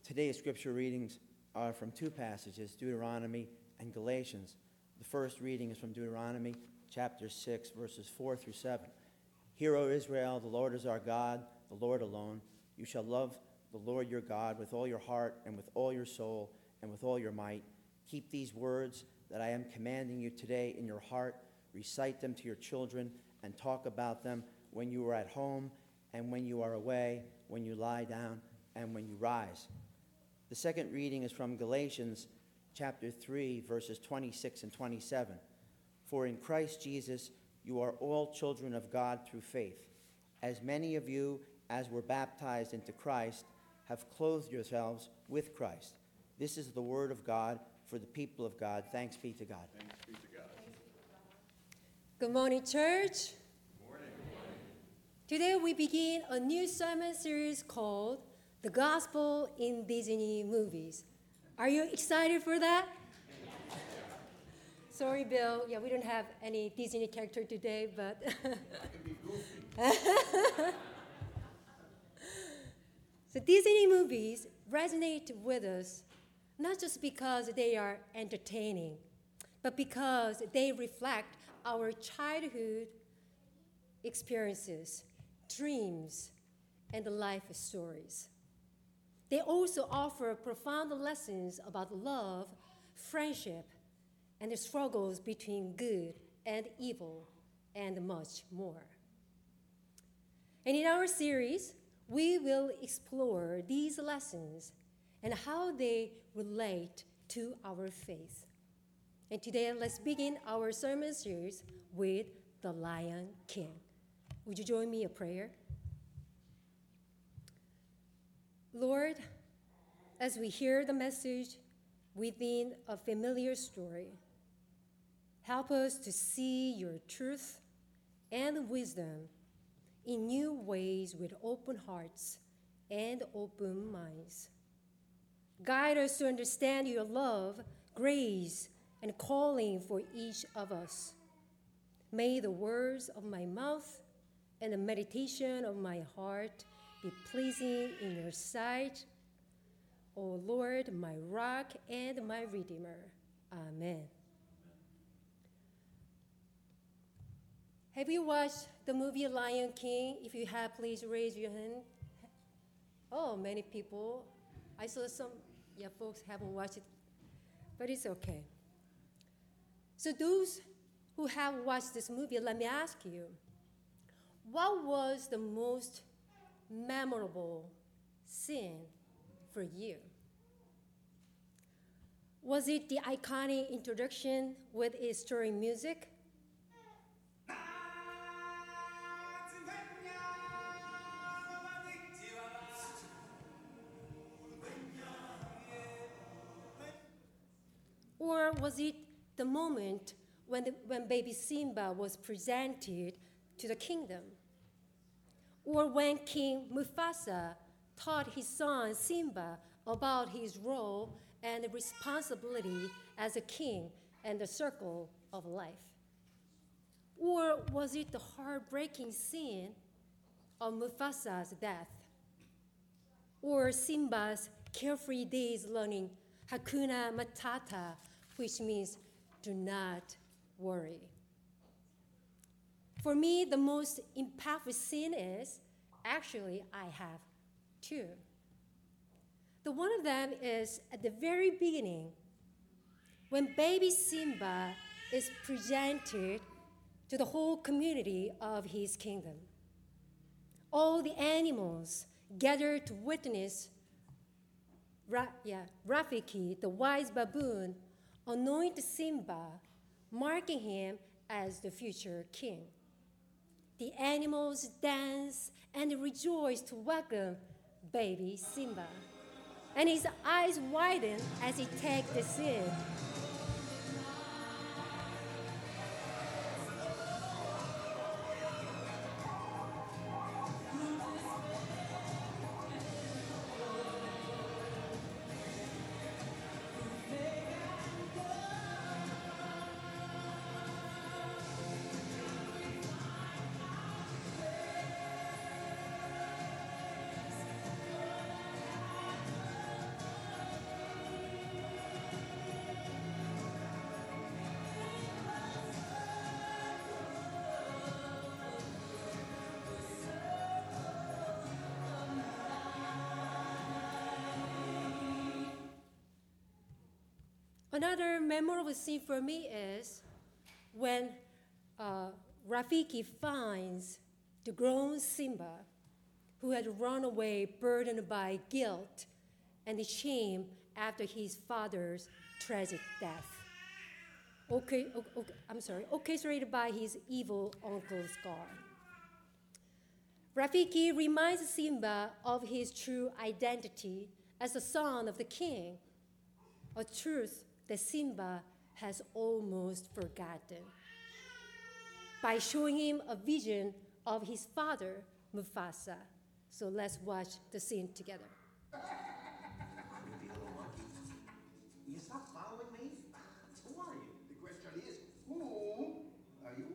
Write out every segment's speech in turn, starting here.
Today's scripture readings are from two passages, Deuteronomy and Galatians. The first reading is from Deuteronomy chapter 6, verses 4 through 7. Hear, O Israel, the Lord is our God, the Lord alone. You shall love the Lord your God with all your heart and with all your soul and with all your might. Keep these words that I am commanding you today in your heart. Recite them to your children and talk about them when you are at home and when you are away, when you lie down and when you rise. The second reading is from Galatians chapter 3, verses 26 and 27. For in Christ Jesus you are all children of God through faith. As many of you as were baptized into Christ have clothed yourselves with Christ. This is the word of God for the people of God. Thanks be to God. Thanks be to God. Good morning, church. Good morning. Today we begin a new sermon series called The Gospel in Disney Movies. Are you excited for that? Sorry, Bill. Yeah, we don't have any Disney character today, but so Disney movies resonate with us not just because they are entertaining, but because they reflect our childhood experiences, dreams, and life stories. They also offer profound lessons about love, friendship, and the struggles between good and evil, and much more. And in our series, we will explore these lessons and how they relate to our faith. And today, let's begin our sermon series with The Lion King. Would you join me in prayer? Lord, as we hear the message within a familiar story, help us to see your truth and wisdom in new ways with open hearts and open minds. Guide us to understand your love, grace, and calling for each of us. May the words of my mouth and the meditation of my heart be pleasing in your sight, O Lord, my rock and my redeemer. Amen. Have you watched the movie Lion King? If you have, please raise your hand. Oh, many people. I saw some, folks haven't watched it, but it's okay. So those who have watched this movie, let me ask you, what was the most memorable scene for you? Was it the iconic introduction with its stirring music? Or was it the moment when baby Simba was presented to the kingdom? Or when King Mufasa taught his son Simba about his role and responsibility as a king and the circle of life? Or was it the heartbreaking scene of Mufasa's death? Or Simba's carefree days learning Hakuna Matata, which means do not worry? For me, the most impactful scene is, actually, I have two. The one of them is at the very beginning, when baby Simba is presented to the whole community of his kingdom. All the animals gather to witness Rafiki, the wise baboon, anoint Simba, marking him as the future king. The animals dance and rejoice to welcome baby Simba. And his eyes widen as he takes the scene. Another memorable scene for me is when Rafiki finds the grown Simba who had run away burdened by guilt and shame after his father's tragic death. Orchestrated by his evil uncle Scar. Rafiki reminds Simba of his true identity as the son of the king, a truth that Simba has almost forgotten, by showing him a vision of his father, Mufasa. So let's watch the scene together. Creepy little monkey. You stop following me? Who are you? The question is, who are you?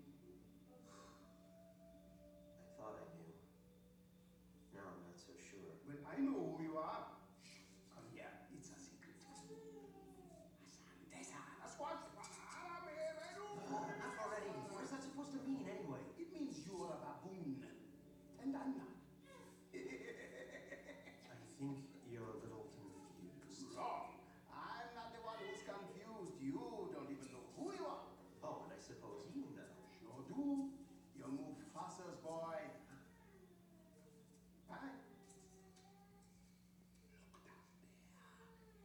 I thought I knew. Now I'm not so sure. Well, I know who you are. Come here, it's a secret. That's what. Enough already. What is that supposed to mean anyway? It means you're a baboon. And I'm not. I think you're a little confused. Wrong. I'm not the one who's confused. You don't even know who you are. Oh, and I suppose you know. Sure do. You're Mufasa's boy. Hi. Look down there.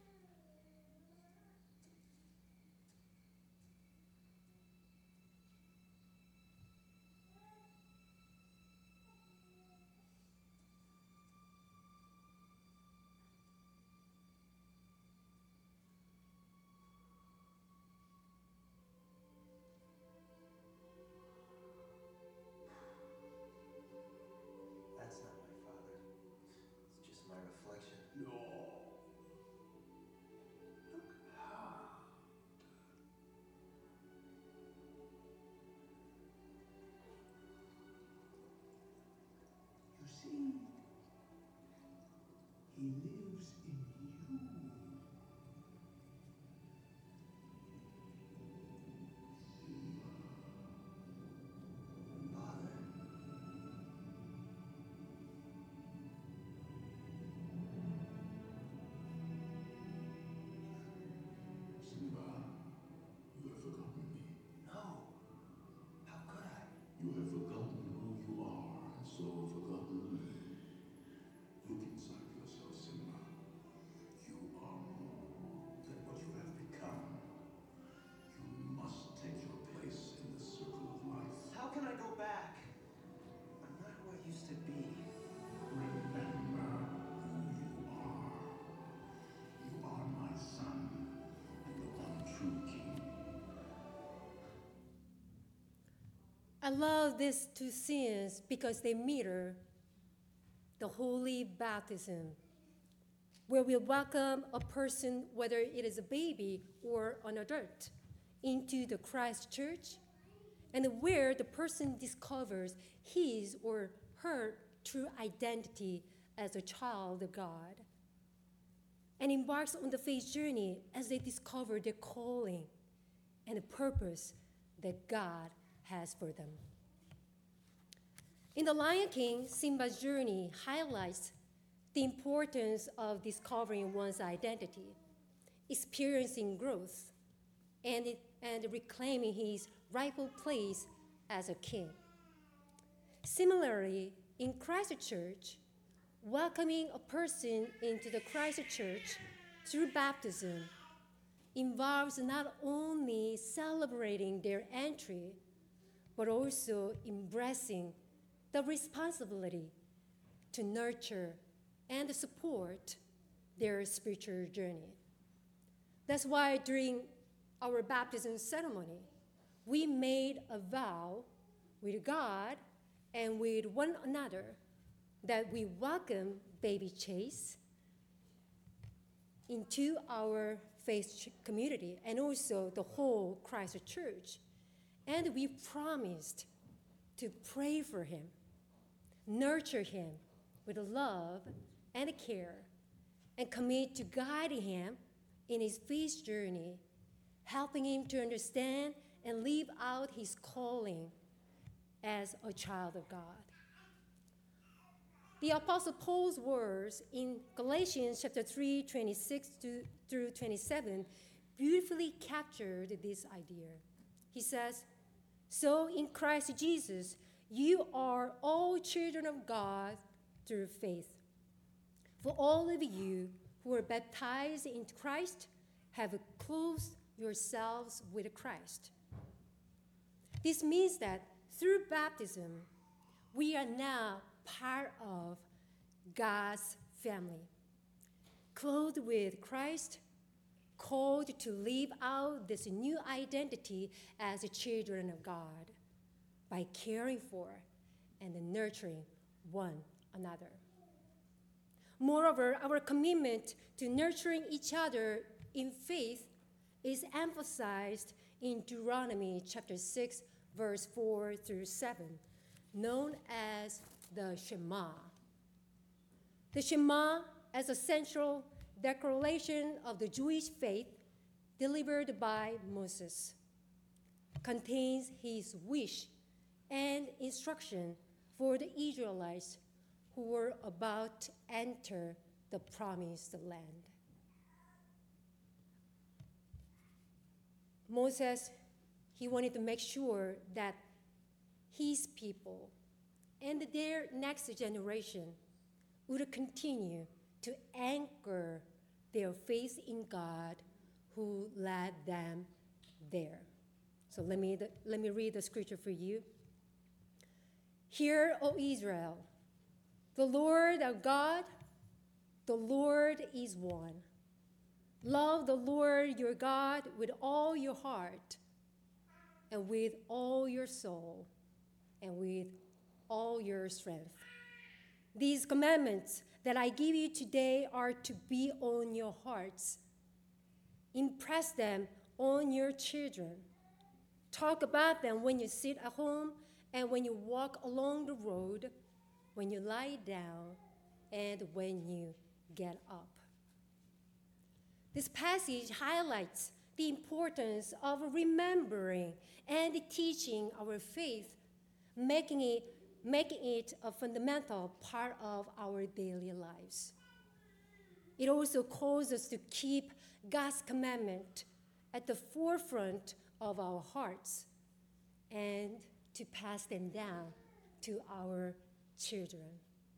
That's not my father. It's just my reflection. No. Look hard. You see, he lives in you. Father? Simba, you have forgotten me. No. How could I? You have forgotten who you are, and so forgotten me. Look inside yourself, Simba. You are more than what you have become. You must take your place in the circle of life. How can I go back? I'm not who I used to be. Remember who you are. You are my son, and the one true king. I love these two scenes because they mirror the holy baptism, where we welcome a person, whether it is a baby or an adult, into the Christ church, and where the person discovers his or her true identity as a child of God, and embarks on the faith journey as they discover their calling and the purpose that God has for them. In The Lion King, Simba's journey highlights the importance of discovering one's identity, experiencing growth, and reclaiming his rightful place as a king. Similarly, in Christ Church, welcoming a person into the Christ Church through baptism involves not only celebrating their entry, but also embracing the responsibility to nurture and support their spiritual journey. That's why during our baptism ceremony, we made a vow with God and with one another that we welcome baby Chase into our faith community and also the whole Christ Church. And we promised to pray for him, nurture him with love and care, and commit to guiding him in his faith journey, helping him to understand and live out his calling as a child of God. The Apostle Paul's words in Galatians chapter 3, 26 through 27 beautifully captured this idea. He says, "So in Christ Jesus, you are all children of God through faith. For all of you who are baptized into Christ have clothed yourselves with Christ." This means that through baptism, we are now part of God's family, clothed with Christ, called to live out this new identity as children of God by caring for and nurturing one another. Moreover, our commitment to nurturing each other in faith is emphasized in Deuteronomy chapter 6, verse 4 through 7, known as the Shema. The Shema, as a central declaration of the Jewish faith delivered by Moses, contains his wish and instruction for the Israelites who were about to enter the promised land. Moses, he wanted to make sure that his people and their next generation would continue to anchor their faith in God who led them there. So let me read the scripture for you. "Hear, O Israel, the Lord our God, the Lord is one. Love the Lord your God with all your heart and with all your soul and with all your strength. These commandments that I give you today are to be on your hearts. Impress them on your children. Talk about them when you sit at home and when you walk along the road, when you lie down, and when you get up." This passage highlights the importance of remembering and teaching our faith, making it a fundamental part of our daily lives. It also calls us to keep God's commandment at the forefront of our hearts and to pass them down to our children.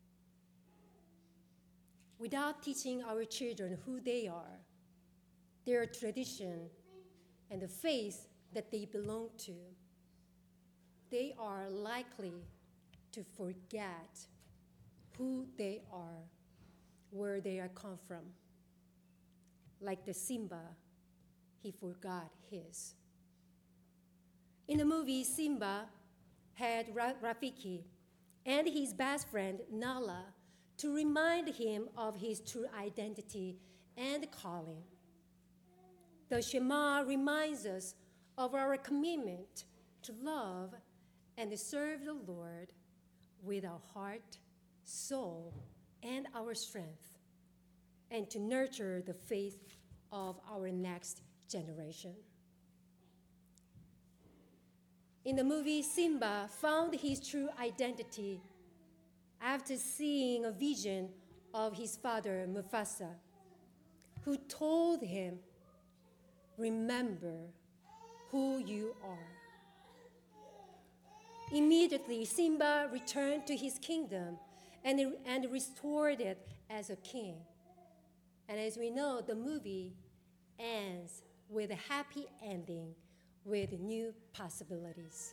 Without teaching our children who they are, their tradition, and the faith that they belong to, they are likely to forget who they are, where they are come from. Like the Simba, he forgot his. In the movie, Simba had Rafiki and his best friend, Nala, to remind him of his true identity and calling. The Shema reminds us of our commitment to love and serve the Lord with our heart, soul, and our strength, and to nurture the faith of our next generation. In the movie, Simba found his true identity after seeing a vision of his father, Mufasa, who told him, "Remember who you are." Immediately, Simba returned to his kingdom and restored it as a king. And as we know, the movie ends with a happy ending with new possibilities.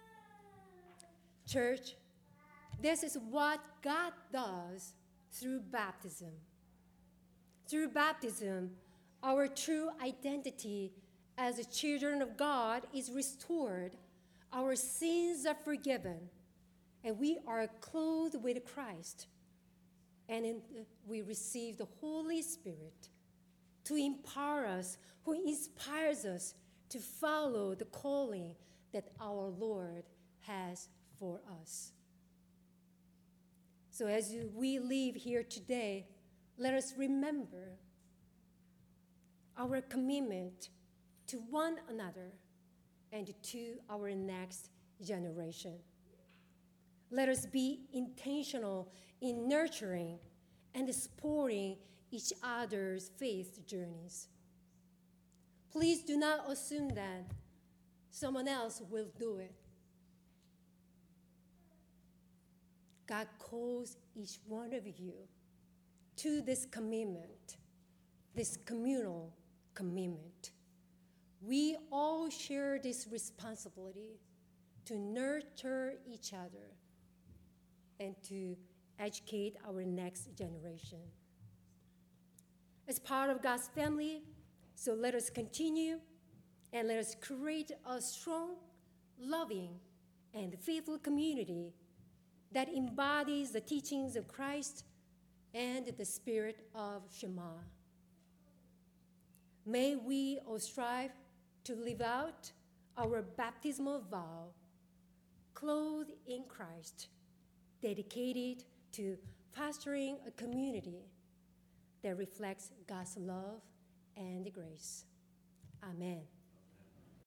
Church, this is what God does through baptism. Through baptism, our true identity as children of God is restored, our sins are forgiven, and we are clothed with Christ. And we receive the Holy Spirit to empower us, who inspires us to follow the calling that our Lord has for us. So as we leave here today, let us remember our commitment to one another and to our next generation. Let us be intentional in nurturing and supporting each other's faith journeys. Please do not assume that someone else will do it. God calls each one of you to this commitment, this communal commitment. We all share this responsibility to nurture each other and to educate our next generation. As part of God's family, so let us continue and let us create a strong, loving, and faithful community that embodies the teachings of Christ and the spirit of Shema. May we all strive to live out our baptismal vow, clothed in Christ, dedicated to fostering a community that reflects God's love and grace. Amen.